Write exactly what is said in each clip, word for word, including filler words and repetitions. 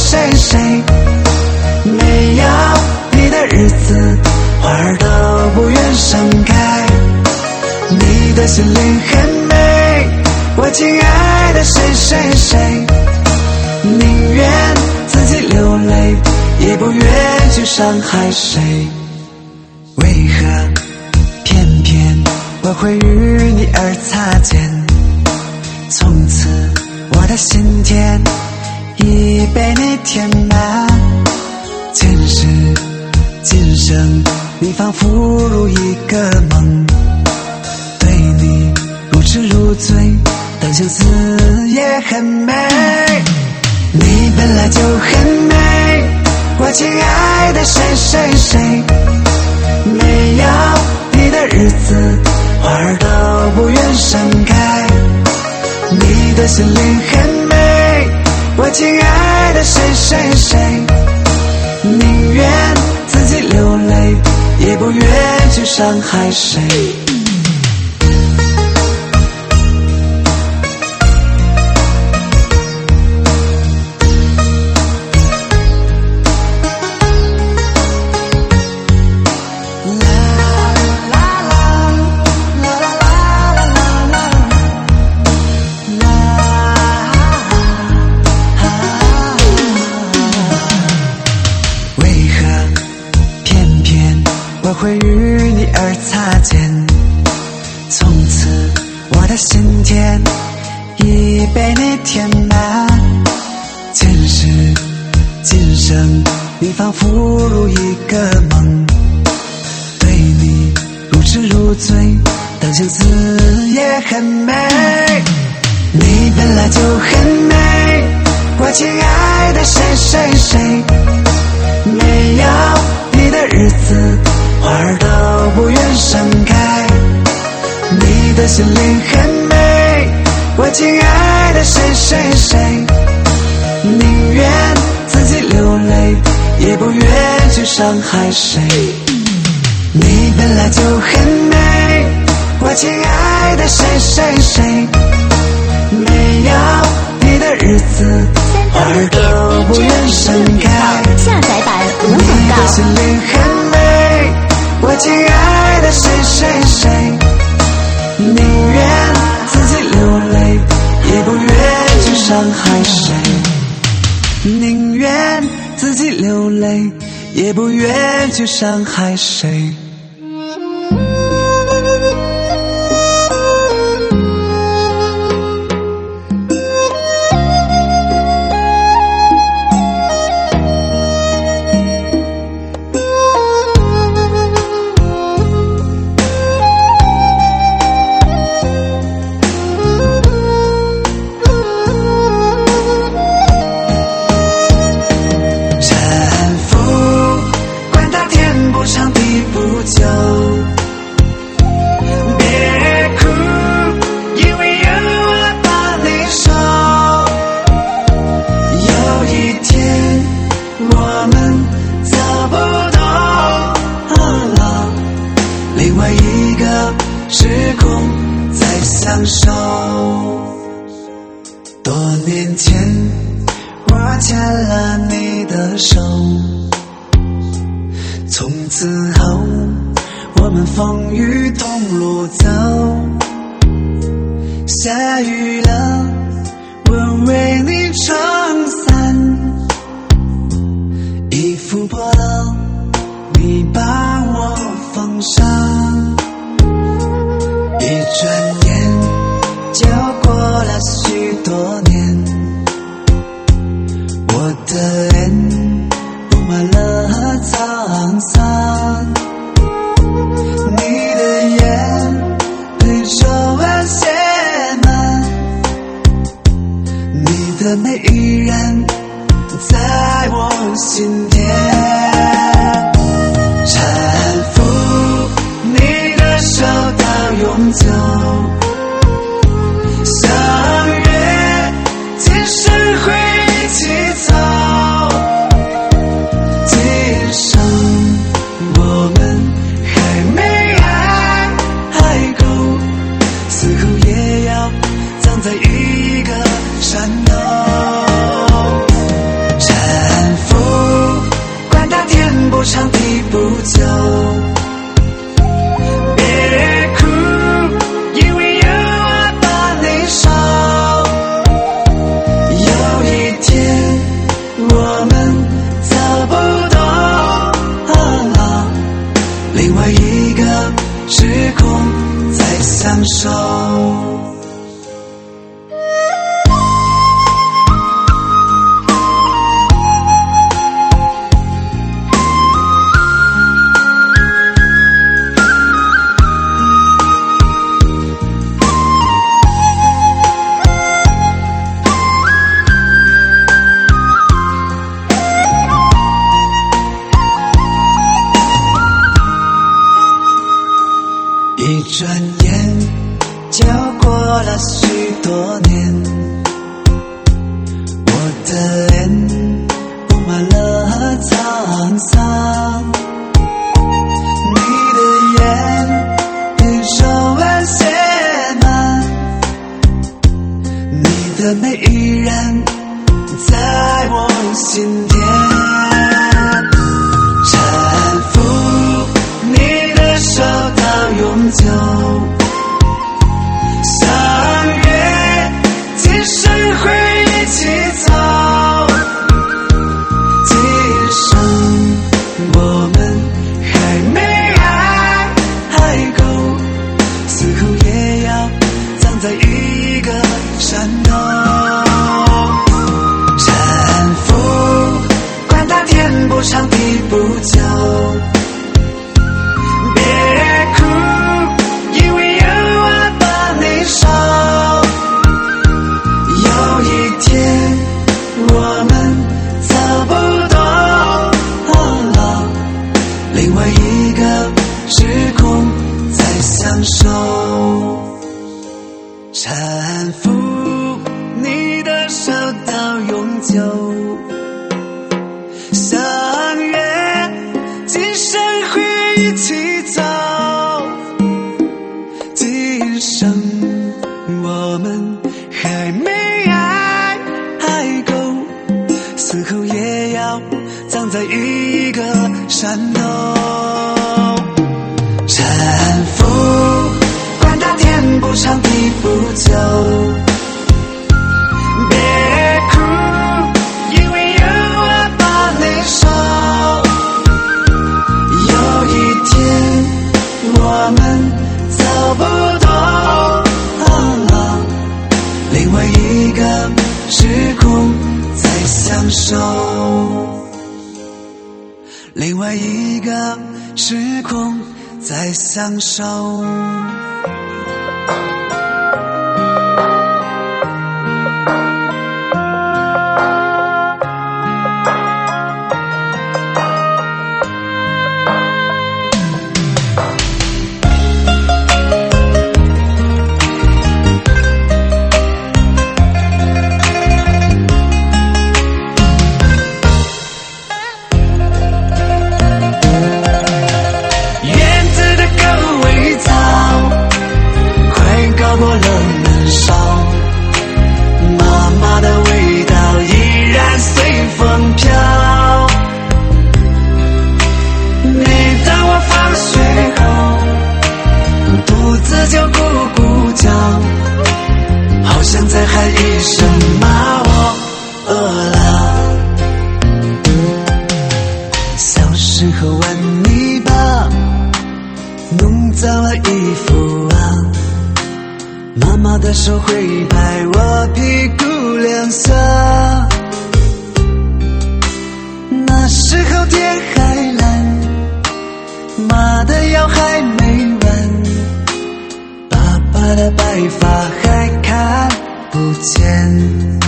谁谁，没有你的日子，花儿都不愿盛开。你的心灵很美，我亲爱的谁谁谁，宁愿自己流泪，也不愿去伤害谁。为何偏偏我会与你而擦肩？从此我的心田已被你填满，前世今生你仿佛如一个梦，对你如痴如醉，当相思也很美。你本来就很美，我亲爱的谁谁谁，没有你的日子，花儿都不愿盛开。你的心灵很美，我亲爱的谁谁谁，宁愿自己流泪，也不愿去伤害谁。我会与你而擦肩，从此我的心田已被你填满，前世今生你仿佛如一个梦，对你如痴如醉，当相思也很美。你本来就很美，我亲爱的谁谁谁，没有你的日子，花儿都不愿盛开。你的心灵很美，我亲爱的谁谁谁，宁愿自己流泪，也不愿去伤害谁。你本来就很美，我亲爱的谁谁谁，没有你的日子，花儿都不愿盛开。 下载版无广告。 你的心灵很美，我亲爱的谁谁谁，宁愿自己流泪，也不愿去伤害谁。宁愿自己流泪，也不愿去伤害谁。多年前我牵了你的手，从此后我们风雨同路走，下雨了我为你撑伞，衣服破了你帮我缝上，一转眼就过了许多年，我的脸布满了沧桑，你的眼泪皱纹写满，你的美依然在我心田，搀扶你的手到永久，相约今生会一起走，今生我们还没爱爱够，死后也要葬在一个山头， 天我们走不动，啊，另外一个时空在相守。一转眼就过了许多年，我的脸布满了沧桑，你的眼与皱纹写满，你的美依然在我心田，搀扶你的手到永久，相约今生会一起走，今生我们还没爱还够，死后也要葬在一个山洞，搀扶管它天不长地不久，搀扶你的手到永久，相约今生会一起走，今生我们还没爱还够，死后也要葬在一个山洞，搀扶天不长地不久，别哭，因为有我把你守，有一天我们走不动，啊，另外一个时空在相守，另外一个时空在相守。的手会拍我屁股两下，那时候天还蓝，妈的药还没完，爸爸的白发还看不见，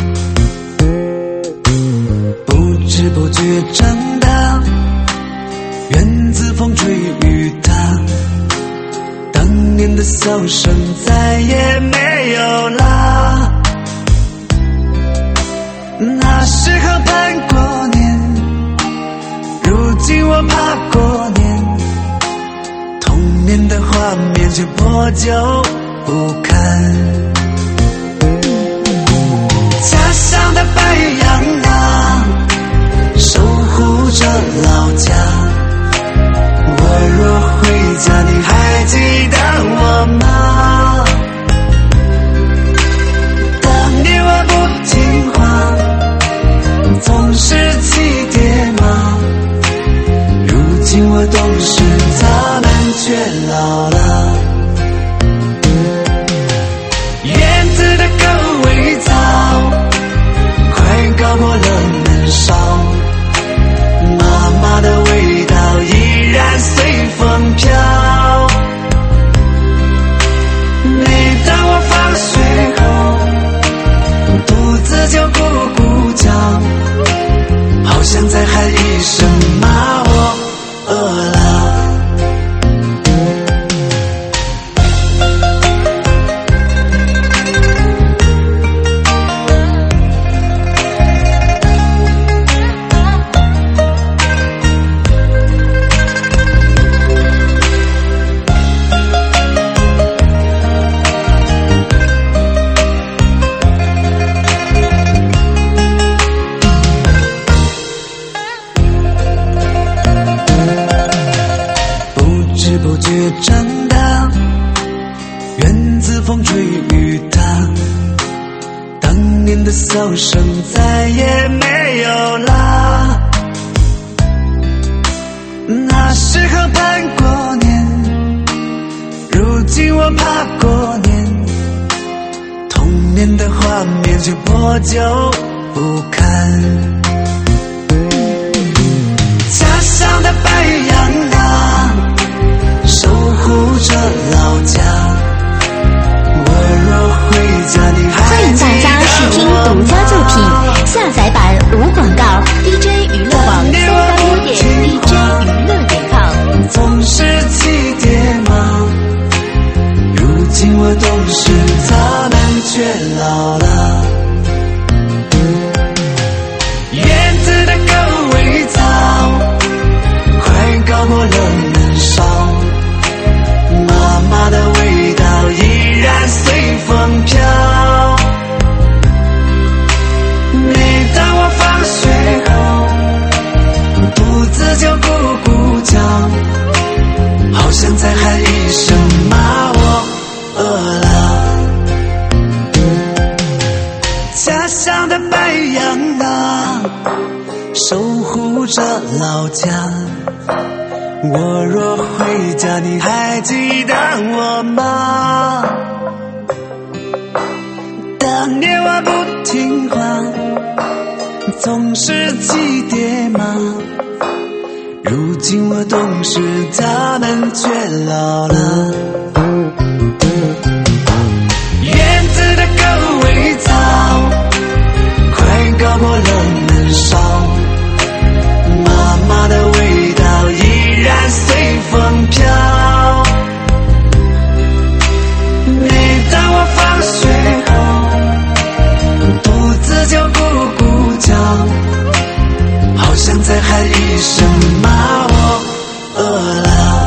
不知不觉长大，院子风吹雨打，当年的笑声再也没有啦。那时候盼过年，如今我怕过年，童年的画面却破旧不堪。家乡的白杨大，守护着老家，我若回家，你还记得我吗？当年我不听话， 过了年少，妈妈的味道依然随风飘。每当我放学后，肚子就咕咕叫，好像在喊一声妈，我饿了。长大，院子风吹雨打，当年的笑声再也没有啦。那时候盼过年，如今我怕过年，童年的画面却破旧不堪。家乡的白杨啊，守护着老家，我若回家你还记得我吗？欢迎大家试听独家作品，下载版无广告 D J 娱乐网三三五点 D J 娱乐点 com。 总是起跌吗？如今我懂事，他们却老了。院子的狗尾草快高过了年少，妈妈的味道依然随风飘。每当我放学后，肚子就咕咕叫，好像在喊一声妈，我饿了。家乡的白杨啊，守护着老家，我若回家你还记得我吗？当年我不听话，总是气爹妈，如今我懂事，他们却老了。院子的狗尾草快高过了年少，妈妈的味道依然随风飘。每当我放学后，肚子就咕咕叫，好像在喊一声妈，我饿了。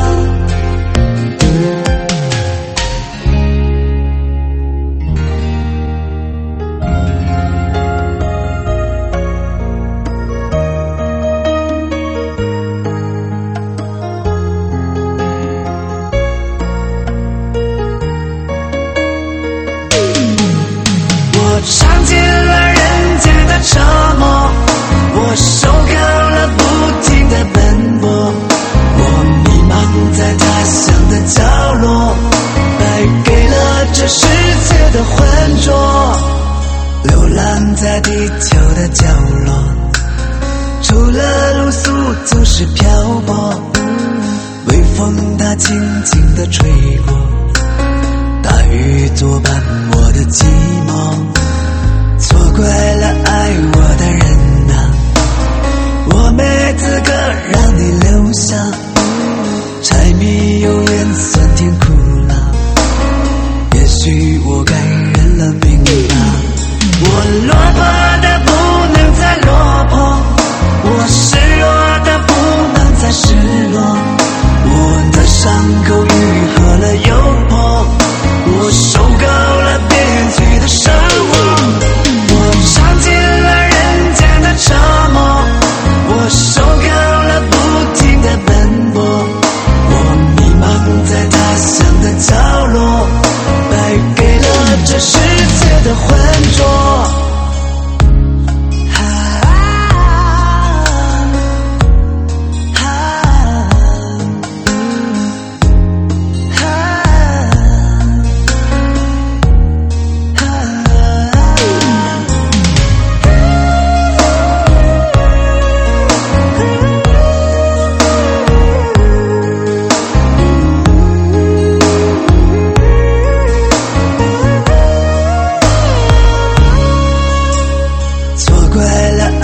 尝尽了人间的折磨，我受够了不停的奔波，我迷茫在他乡的角落，败给了这世界的浑浊，流浪在地球的角落，除了露宿就是漂泊，微风它轻轻地吹过，大雨作伴我的寂寞，错怪了爱我的人啊，我没资格让你留下，柴米油盐酸甜苦辣，也许我该认了命吧。我落魄的不能再落魄，我失落的不能再失落，我的伤口愈合了又破，我受够了憋屈的生活，我尝尽了人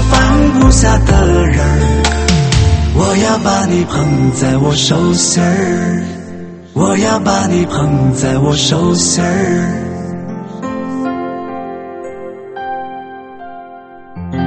放不下的人儿，我要把你捧在我手心儿，我要把你捧在我手心儿。